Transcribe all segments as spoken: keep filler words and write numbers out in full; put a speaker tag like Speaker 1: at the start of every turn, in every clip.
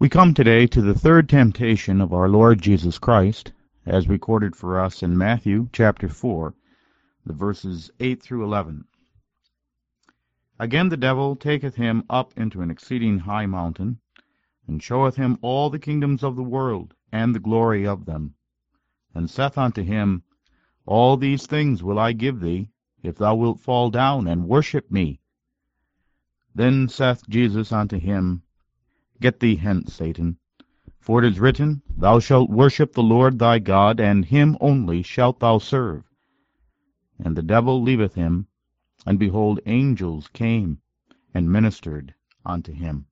Speaker 1: We come today to the third temptation of our Lord Jesus Christ, as recorded for us in Matthew chapter four, the verses eight through eleven. Again the devil taketh him up into an exceeding high mountain, and showeth him all the kingdoms of the world, and the glory of them, and saith unto him, All these things will I give thee, if thou wilt fall down and worship me. Then saith Jesus unto him, Get thee hence, Satan, for it is written, Thou shalt worship the Lord thy God, and him only shalt thou serve. And the devil leaveth him, and behold, angels came and ministered unto him.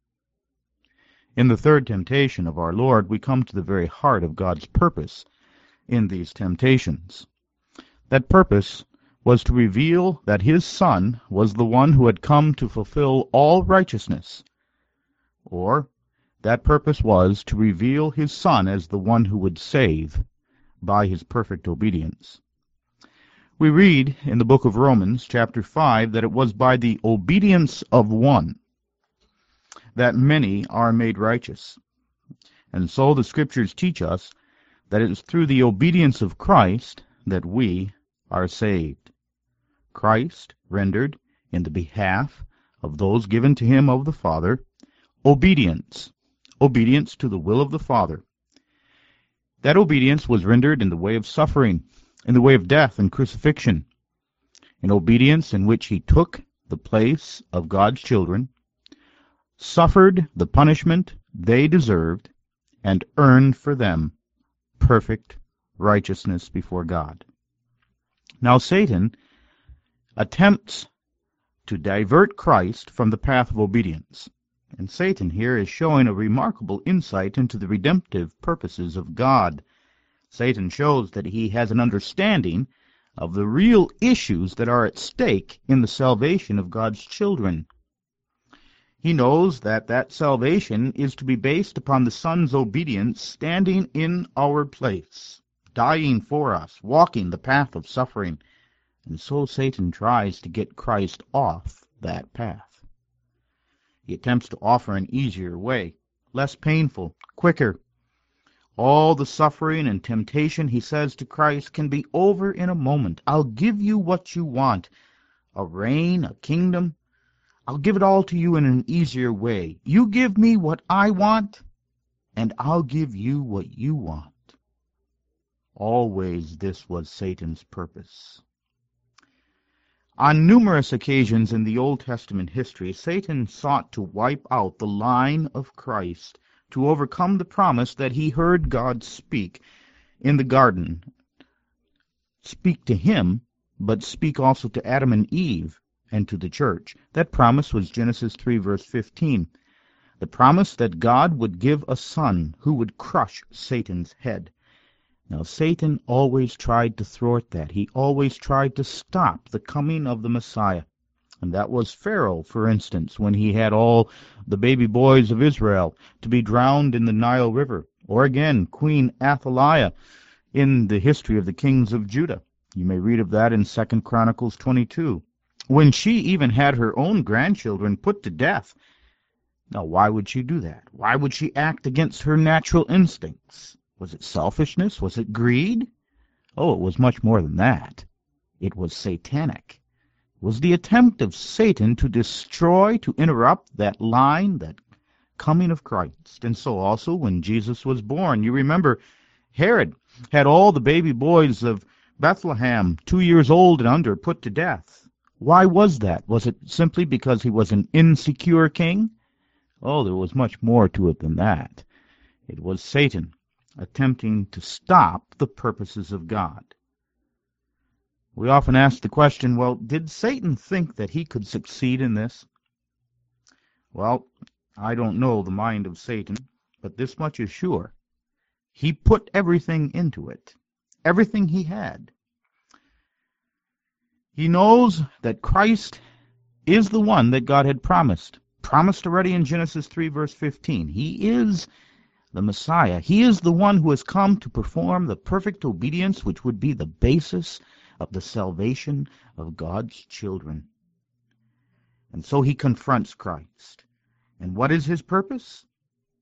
Speaker 1: In the third temptation of our Lord, we come to the very heart of God's purpose in these temptations. That purpose was to reveal that his Son was the one who had come to fulfill all righteousness, or that purpose was to reveal his Son as the one who would save by his perfect obedience. We read in the book of Romans, chapter five, that it was by the obedience of one that many are made righteous. And so the Scriptures teach us that it is through the obedience of Christ that we are saved. Christ rendered, in the behalf of those given to him of the Father, obedience, obedience to the will of the Father. That obedience was rendered in the way of suffering, in the way of death and crucifixion, an obedience in which he took the place of God's children, suffered the punishment they deserved, and earned for them perfect righteousness before God. Now Satan attempts to divert Christ from the path of obedience. And Satan here is showing a remarkable insight into the redemptive purposes of God. Satan shows that he has an understanding of the real issues that are at stake in the salvation of God's children. He knows that that salvation is to be based upon the Son's obedience standing in our place, dying for us, walking the path of suffering. And so Satan tries to get Christ off that path. He attempts to offer an easier way, less painful, quicker. All the suffering and temptation, he says to Christ, can be over in a moment. I'll give you what you want, a reign, a kingdom. I'll give it all to you in an easier way. You give me what I want, and I'll give you what you want. Always this was Satan's purpose. On numerous occasions in the Old Testament history, Satan sought to wipe out the line of Christ, to overcome the promise that he heard God speak in the garden. Speak to him, but speak also to Adam and Eve and to the church. That promise was Genesis three, verse fifteen. The promise that God would give a son who would crush Satan's head. Now, Satan always tried to thwart that. He always tried to stop the coming of the Messiah. And that was Pharaoh, for instance, when he had all the baby boys of Israel to be drowned in the Nile River. Or again, Queen Athaliah in the history of the kings of Judah. You may read of that in Second Chronicles twenty-two. When she even had her own grandchildren put to death. Now, why would she do that? Why would she act against her natural instincts? Was it selfishness? Was it greed? Oh, it was much more than that. It was satanic. It was the attempt of Satan to destroy, to interrupt that line, that coming of Christ. And so also when Jesus was born, you remember Herod had all the baby boys of Bethlehem, two years old and under, put to death. Why was that? Was it simply because he was an insecure king? Oh, there was much more to it than that. It was Satan attempting to stop the purposes of God. We often ask the question, well, did Satan think that he could succeed in this? Well, I don't know the mind of Satan, but this much is sure. He put everything into it, everything he had. He knows that Christ is the one that God had promised, promised already in Genesis three, verse fifteen. He is the Messiah. He is the one who has come to perform the perfect obedience which would be the basis of the salvation of God's children. And so he confronts Christ. And what is his purpose?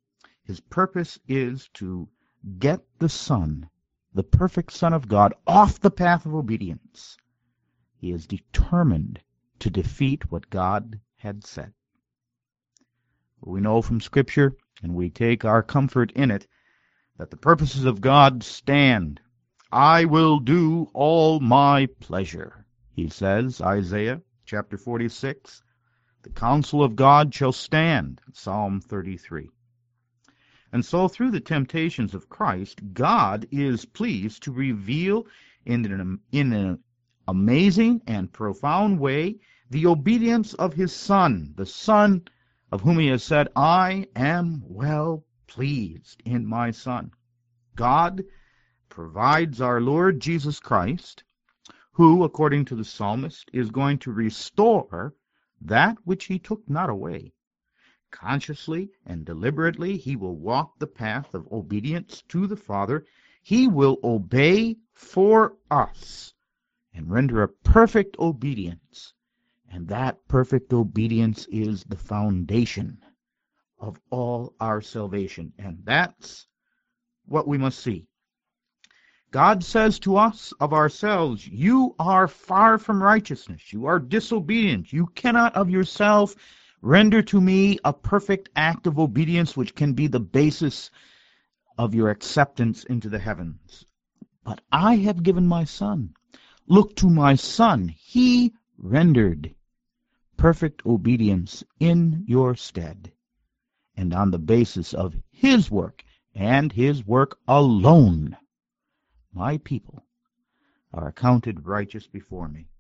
Speaker 1: His purpose is to get the Son, the perfect Son of God, off the path of obedience. He is determined to defeat what God had said. We know from Scripture, and we take our comfort in it, that the purposes of God stand. I will do all my pleasure, he says, Isaiah chapter forty-six. The counsel of God shall stand, Psalm thirty-three. And so through the temptations of Christ, God is pleased to reveal in an, in an amazing and profound way the obedience of his Son, the Son of whom he has said, I am well pleased in my Son. God provides our Lord Jesus Christ, who, according to the psalmist, is going to restore that which he took not away. Consciously and deliberately he will walk the path of obedience to the Father. He will obey for us and render a perfect obedience. And that perfect obedience is the foundation of all our salvation. And that's what we must see. God says to us of ourselves, you are far from righteousness. You are disobedient. You cannot of yourself render to me a perfect act of obedience which can be the basis of your acceptance into the heavens. But I have given my Son. Look to my Son. He rendered perfect obedience in your stead. And on the basis of his work, and his work alone, my people are accounted righteous before me.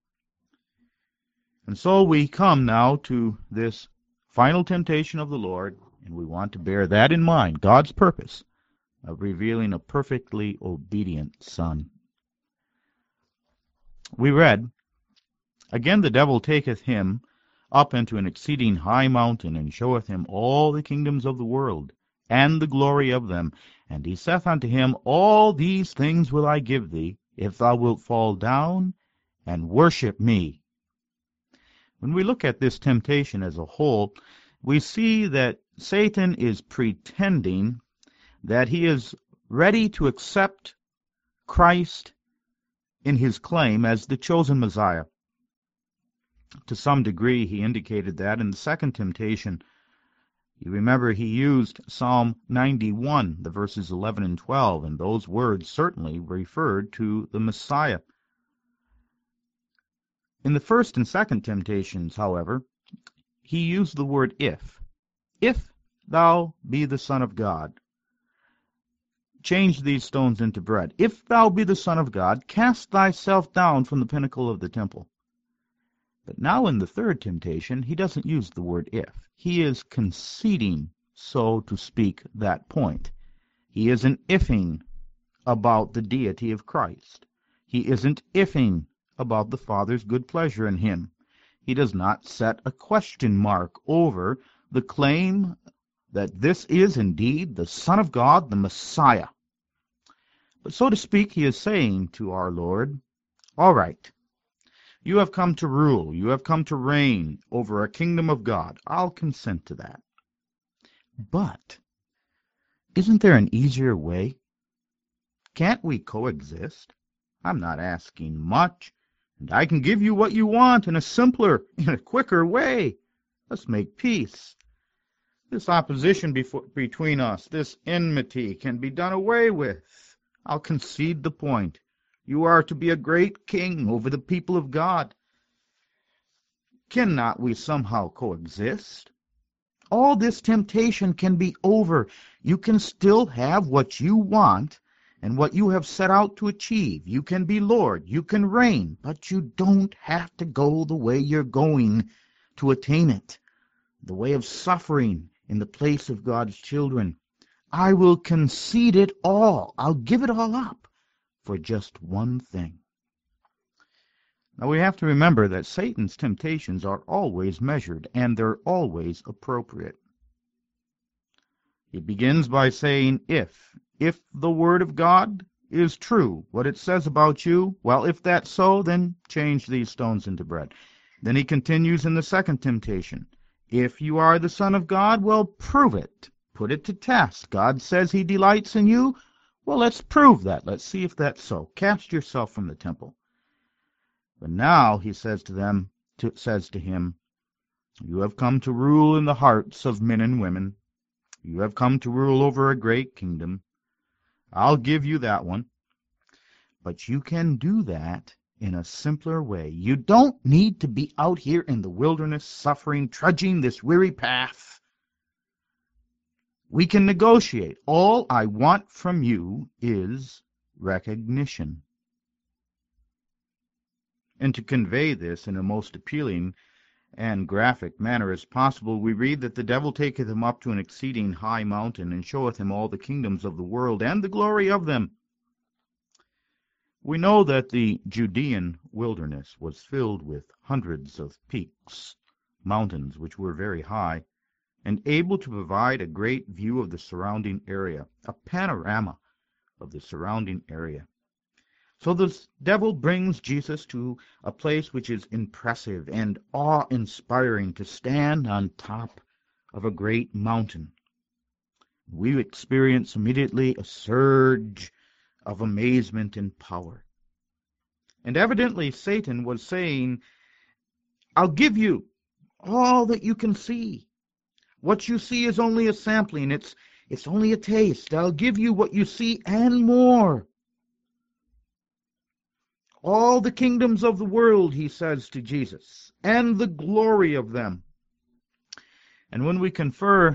Speaker 1: And so we come now to this final temptation of the Lord, and we want to bear that in mind, God's purpose of revealing a perfectly obedient Son. We read, Again the devil taketh him up into an exceeding high mountain, and showeth him all the kingdoms of the world, and the glory of them. And he saith unto him, All these things will I give thee, if thou wilt fall down and worship me. When we look at this temptation as a whole, we see that Satan is pretending that he is ready to accept Christ in his claim as the chosen Messiah. To some degree, he indicated that in the second temptation. You remember he used Psalm ninety-one, the verses eleven and twelve, and those words certainly referred to the Messiah. In the first and second temptations, however, he used the word if. If thou be the Son of God, change these stones into bread. If thou be the Son of God, cast thyself down from the pinnacle of the temple. But now in the third temptation, he doesn't use the word if. He is conceding, so to speak, that point. He isn't ifing about the deity of Christ. He isn't ifing about the Father's good pleasure in him. He does not set a question mark over the claim that this is indeed the Son of God, the Messiah. But so to speak, he is saying to our Lord, all right, you have come to rule, you have come to reign over a kingdom of God. I'll consent to that. But isn't there an easier way? Can't we coexist? I'm not asking much, and I can give you what you want in a simpler, in a quicker way. Let's make peace. This opposition before, between us, this enmity, can be done away with. I'll concede the point. You are to be a great king over the people of God. Cannot we somehow coexist? All this temptation can be over. You can still have what you want and what you have set out to achieve. You can be Lord, you can reign, but you don't have to go the way you're going to attain it, the way of suffering in the place of God's children. I will concede it all. I'll give it all up for just one thing. Now we have to remember that Satan's temptations are always measured, and they're always appropriate. He begins by saying, if. If the Word of God is true, what it says about you, well, if that's so, then change these stones into bread. Then he continues in the second temptation. If you are the Son of God, well, prove it. put it to test. God says he delights in you. Well, let's prove that. Let's see if that's so. Cast yourself from the temple. But now he says to them, to, says to him, you have come to rule in the hearts of men and women. You have come to rule over a great kingdom. I'll give you that one. But you can do that in a simpler way. You don't need to be out here in the wilderness suffering, trudging this weary path. We can negotiate. All I want from you is recognition. And to convey this in a most appealing and graphic manner as possible, we read that the devil taketh him up to an exceeding high mountain, and showeth him all the kingdoms of the world, and the glory of them. We know that the Judean wilderness was filled with hundreds of peaks, mountains which were very high, and able to provide a great view of the surrounding area, a panorama of the surrounding area. So the devil brings Jesus to a place which is impressive and awe-inspiring, to stand on top of a great mountain. We experience immediately a surge of amazement and power. And evidently Satan was saying, I'll give you all that you can see. What you see is only a sampling. It's, it's only a taste. I'll give you what you see and more. All the kingdoms of the world, he says to Jesus, and the glory of them. And when we confer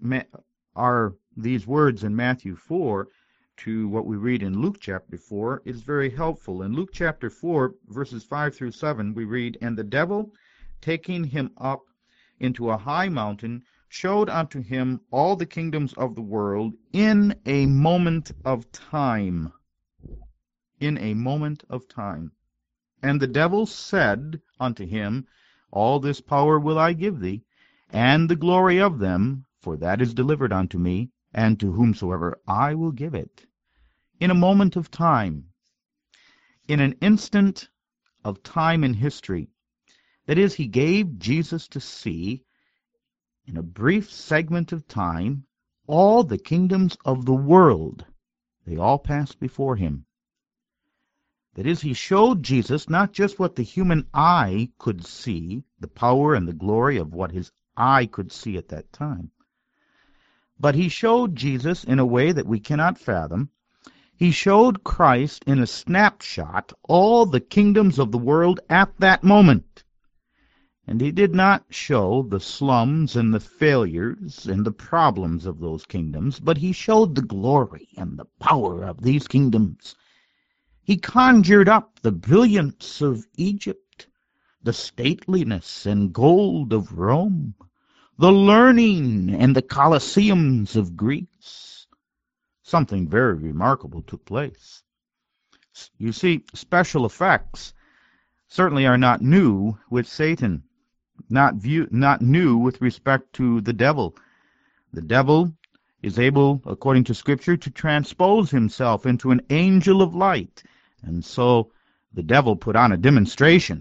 Speaker 1: our these words in Matthew four to what we read in Luke chapter four, it's very helpful. In Luke chapter four, verses five through seven, we read, and the devil, taking him up into a high mountain, showed unto him all the kingdoms of the world in a moment of time. In a moment of time. And the devil said unto him, all this power will I give thee, and the glory of them, for that is delivered unto me, and to whomsoever I will give it. In a moment of time, in an instant of time in history, that is, he gave Jesus to see, in a brief segment of time, all the kingdoms of the world. They all passed before him. That is, he showed Jesus not just what the human eye could see, the power and the glory of what his eye could see at that time, but he showed Jesus in a way that we cannot fathom. He showed Christ in a snapshot all the kingdoms of the world at that moment. And he did not show the slums and the failures and the problems of those kingdoms, but he showed the glory and the power of these kingdoms. He conjured up the brilliance of Egypt, the stateliness and gold of Rome, the learning and the Colosseums of Greece. Something very remarkable took place. You see, special effects certainly are not new with Satan, not view, not new with respect to the devil. The devil is able, according to Scripture, to transpose himself into an angel of light. And so the devil put on a demonstration,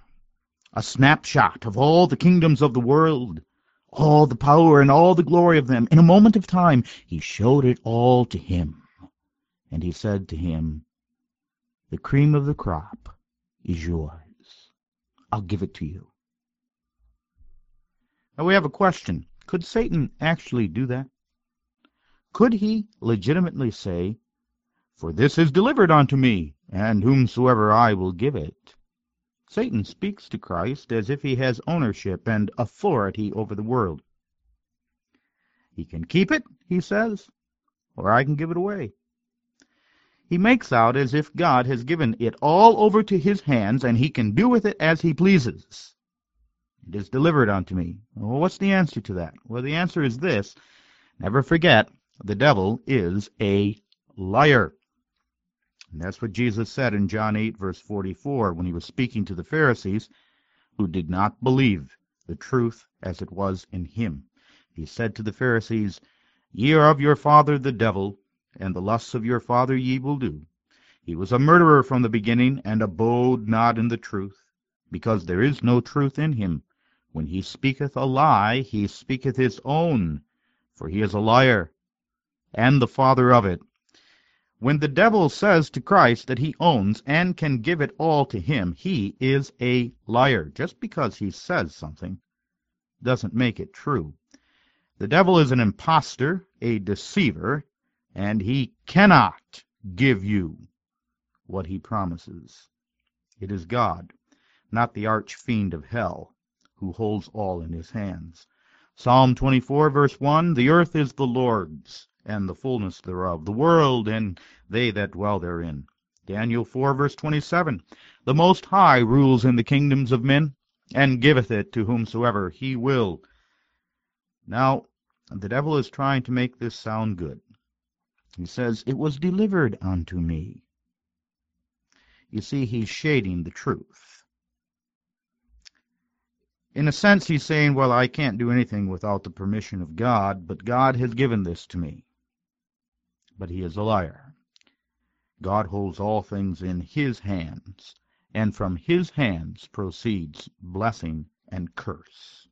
Speaker 1: a snapshot of all the kingdoms of the world, all the power and all the glory of them. In a moment of time, he showed it all to him. And he said to him, the cream of the crop is yours. I'll give it to you. Now we have a question. Could Satan actually do that? Could he legitimately say, for this is delivered unto me, and whomsoever I will give it? Satan speaks to Christ as if he has ownership and authority over the world. He can keep it, he says, or I can give it away. He makes out as if God has given it all over to his hands, and he can do with it as he pleases. It is delivered unto me. Well, what's the answer to that? Well, the answer is this. Never forget, the devil is a liar. And that's what Jesus said in John eight, verse forty-four, when he was speaking to the Pharisees who did not believe the truth as it was in him. He said to the Pharisees, ye are of your father the devil, and the lusts of your father ye will do. He was a murderer from the beginning, and abode not in the truth, because there is no truth in him. When he speaketh a lie, he speaketh his own, for he is a liar, and the father of it. When the devil says to Christ that he owns and can give it all to him, he is a liar. Just because he says something doesn't make it true. The devil is an impostor, a deceiver, and he cannot give you what he promises. It is God, not the arch-fiend of hell, who holds all in his hands. Psalm twenty-four, verse one, the earth is the Lord's, and the fullness thereof, the world and they that dwell therein. Daniel four, verse twenty-seven, the Most High rules in the kingdoms of men, and giveth it to whomsoever he will. Now, the devil is trying to make this sound good. He says, it was delivered unto me. You see, he's shading the truth. In a sense, he's saying, well, I can't do anything without the permission of God, but God has given this to me. But he is a liar. God holds all things in his hands, and from his hands proceeds blessing and curse.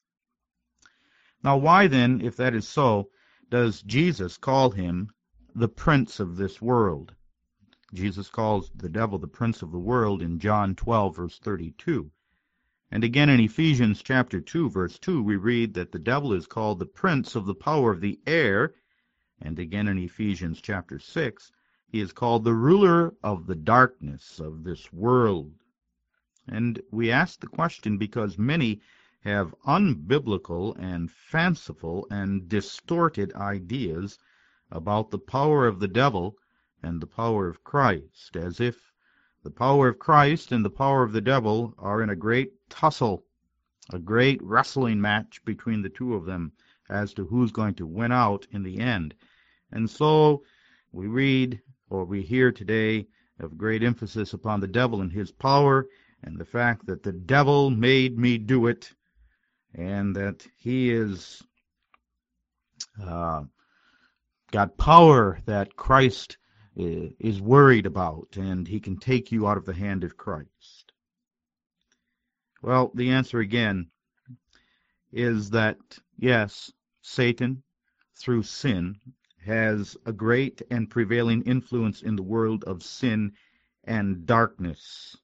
Speaker 1: Now, why then, if that is so, does Jesus call him the prince of this world? Jesus calls the devil the prince of the world in John twelve, verse thirty-two. And again in Ephesians chapter two, verse two, we read that the devil is called the prince of the power of the air. And again in Ephesians chapter six, he is called the ruler of the darkness of this world. And we ask the question because many have unbiblical and fanciful and distorted ideas about the power of the devil and the power of Christ, as if the power of Christ and the power of the devil are in a great tussle, a great wrestling match between the two of them as to who's going to win out in the end. And so we read, or we hear today, of great emphasis upon the devil and his power, and the fact that the devil made me do it, and that he is uh, got power that Christ is worried about, and he can take you out of the hand of Christ. Well, the answer again is that, yes, Satan, through sin, has a great and prevailing influence in the world of sin and darkness.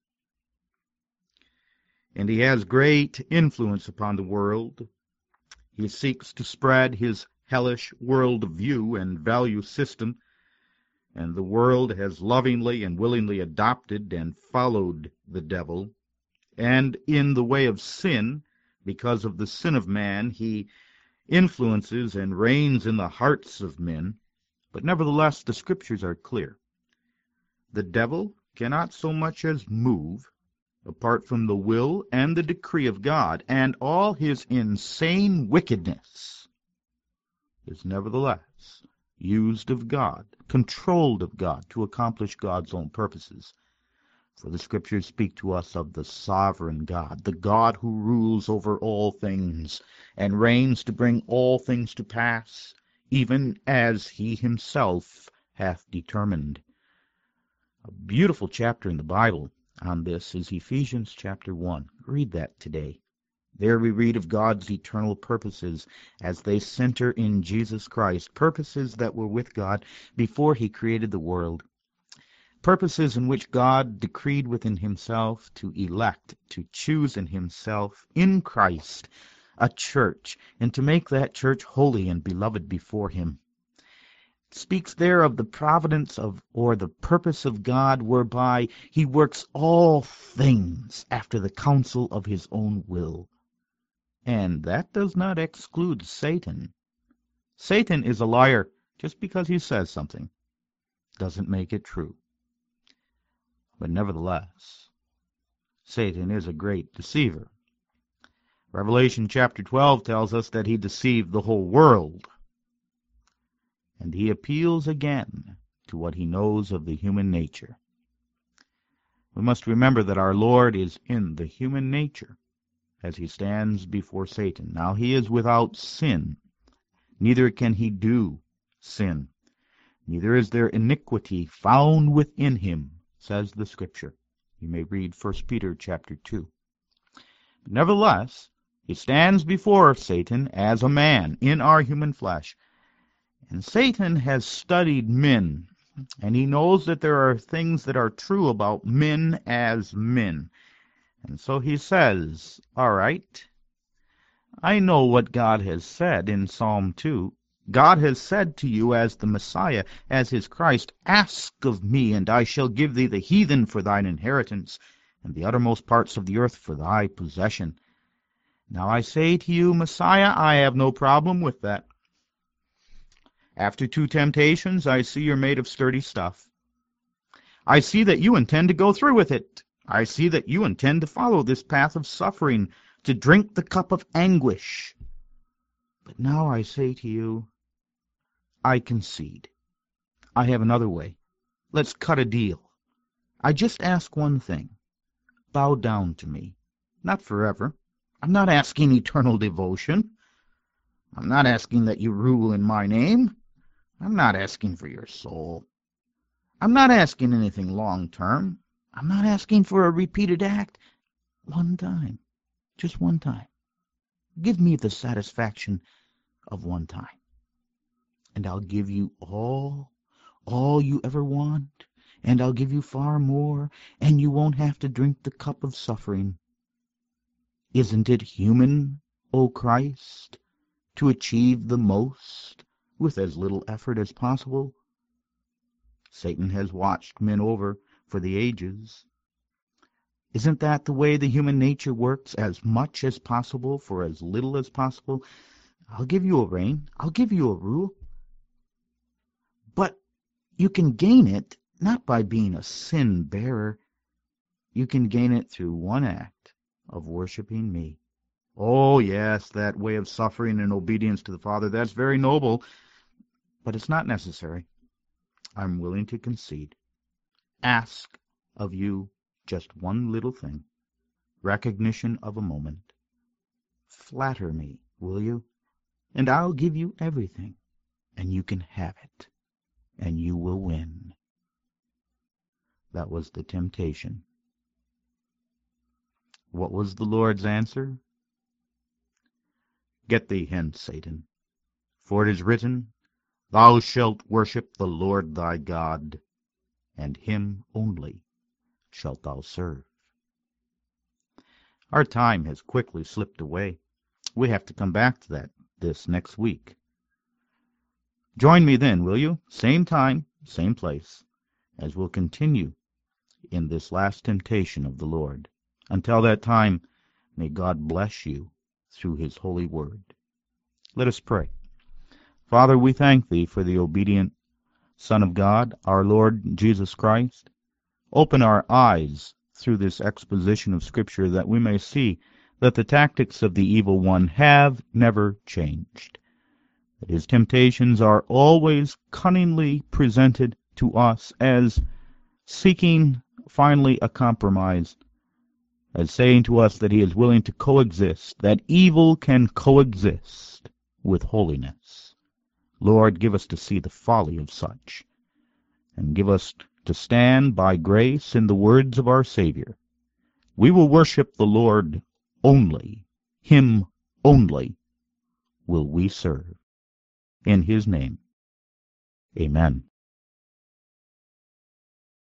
Speaker 1: And he has great influence upon the world. He seeks to spread his hellish world view and value system, and the world has lovingly and willingly adopted and followed the devil. And in the way of sin, because of the sin of man, he influences and reigns in the hearts of men. But nevertheless, the Scriptures are clear. The devil cannot so much as move apart from the will and the decree of God, and all his insane wickedness is nevertheless used of God, controlled of God, to accomplish God's own purposes. For the Scriptures speak to us of the sovereign God, the God who rules over all things, and reigns to bring all things to pass, even as he himself hath determined. A beautiful chapter in the Bible on this is Ephesians chapter one. Read that today. There we read of God's eternal purposes as they center in Jesus Christ, purposes that were with God before he created the world, purposes in which God decreed within himself to elect, to choose in himself, in Christ, a church, and to make that church holy and beloved before him. It speaks there of the providence of, or the purpose of God, whereby he works all things after the counsel of his own will. And that does not exclude Satan. Satan is a liar just because he says something. Doesn't make it true. But nevertheless, Satan is a great deceiver. Revelation chapter twelve tells us that he deceived the whole world. And he appeals again to what he knows of the human nature. We must remember that our Lord is in the human nature as he stands before Satan. Now he is without sin, neither can he do sin. Neither is there iniquity found within him, says the Scripture. You may read First Peter chapter two. But nevertheless, He stands before Satan as a man in our human flesh. And Satan has studied men, and he knows that there are things that are true about men as men. And so he says, all right, I know what God has said in Psalm two. God has said to you as the Messiah, as his Christ, ask of me, and I shall give thee the heathen for thine inheritance, and the uttermost parts of the earth for thy possession. Now I say to you, Messiah, I have no problem with that. After two temptations, I see you're made of sturdy stuff. I see that you intend to go through with it. I see that you intend to follow this path of suffering, to drink the cup of anguish. But now I say to you, I concede. I have another way. Let's cut a deal. I just ask one thing. Bow down to me. Not forever. I'm not asking eternal devotion. I'm not asking that you rule in my name. I'm not asking for your soul. I'm not asking anything long-term. I'm not asking for a repeated act. One time. Just one time. Give me the satisfaction of one time. And I'll give you all, all you ever want, and I'll give you far more, and you won't have to drink the cup of suffering. Isn't it human, O Christ, to achieve the most with as little effort as possible? Satan has watched men over for the ages. Isn't that the way the human nature works? As much as possible for as little as possible? I'll give you a rein. I'll give you a rule. But you can gain it not by being a sin-bearer. You can gain it through one act of worshiping me. Oh, yes, that way of suffering and obedience to the Father, that's very noble, but it's not necessary. I'm willing to concede. Ask of you just one little thing, recognition of a moment. Flatter me, will you? And I'll give you everything, and you can have it, and you will win. That was the temptation. What was the Lord's answer? Get thee hence, Satan, for it is written, Thou shalt worship the Lord thy God, and him only shalt thou serve. Our time has quickly slipped away. We have to come back to that this next week. Join me then, will you? Same time, same place, as we'll continue in this last temptation of the Lord. Until that time, may God bless you through his holy word. Let us pray. Father, we thank thee for the obedient Son of God, our Lord Jesus Christ. Open our eyes through this exposition of Scripture that we may see that the tactics of the evil one have never changed, that his temptations are always cunningly presented to us as seeking finally a compromise, as saying to us that he is willing to coexist, that evil can coexist with holiness. Lord, give us to see the folly of such, and give us to stand by grace in the words of our Savior. We will worship the Lord only, him only will we serve. In his name, amen.